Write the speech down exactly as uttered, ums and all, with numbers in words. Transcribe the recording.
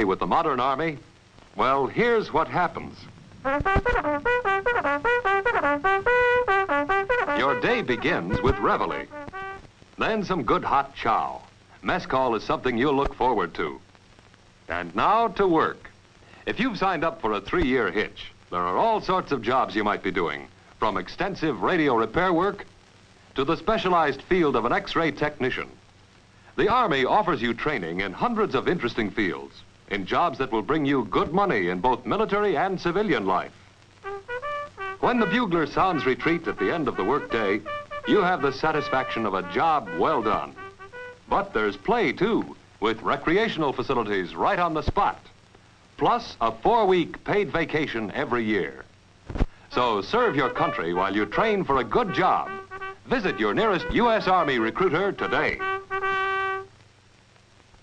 day with the modern Army? Well, here's what happens. Your day begins with reveille. Then some good hot chow. Mess call is something you'll look forward to. And now to work. If you've signed up for a three-year hitch, there are all sorts of jobs you might be doing, from extensive radio repair work to the specialized field of an X-ray technician. The Army offers you training in hundreds of interesting fields, in jobs that will bring you good money in both military and civilian life. When the bugler sounds retreat at the end of the workday, you have the satisfaction of a job well done. But there's play, too, with recreational facilities right on the spot, plus a four-week paid vacation every year. So serve your country while you train for a good job. Visit your nearest U S Army recruiter today.